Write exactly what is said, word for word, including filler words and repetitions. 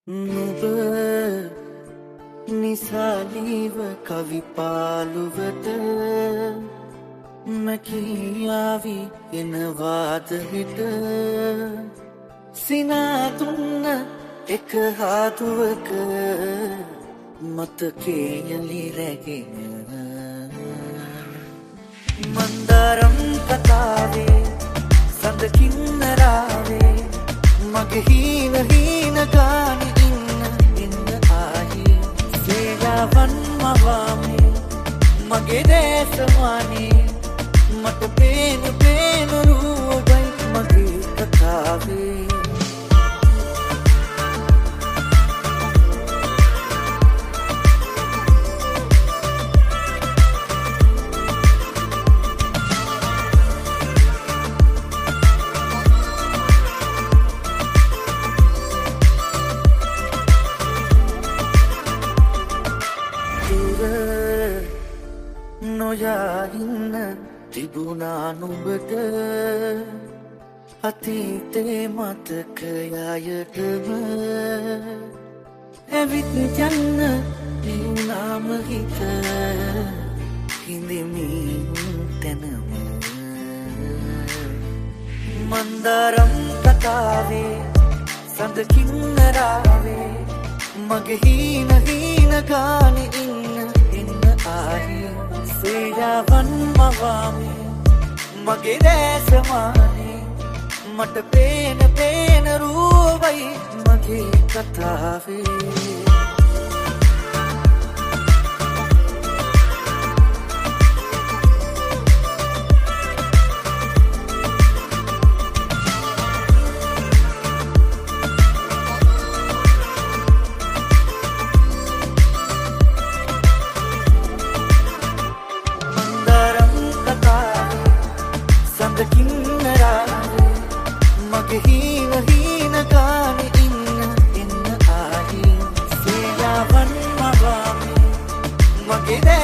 නුඹ නිසාලීව කවි පාළුවට මැකියාවි එනවාද හිට සිනාතුන්න එක හාතුවක මතකේයලි රැගෙන මන්දාරම් කතාවේ සඳකින්නරාවේ මගේ හීන හීන ගාන ඉන්න ඉන්න ආයේ සේලාවන් මවාමේ මගේ දේශවානේ මට පේන පේන රූපයි මගේ කතාවේ නොයා ඉන්න තිබුණා නුඹට අතීතේ මතකයයටම ඇවිත් යන්න නිවුනාම හිත හිඳෙමින් තැනම මන්දාරම් කතාවේ සඳකින්නරාවේ මගේ හීන හීන ගාන ඉන්න ඉන්න ආයේ සේයාවන් මවාමේ මගේ දැසමානේ මට පේන පේන රූපයි මගේ කතාවේ සඳකින්නරාවේ මගේ හීන හීන ගාන ඉන්න ඉන්න ආයේ සේයාවන් මවාමේ මගේ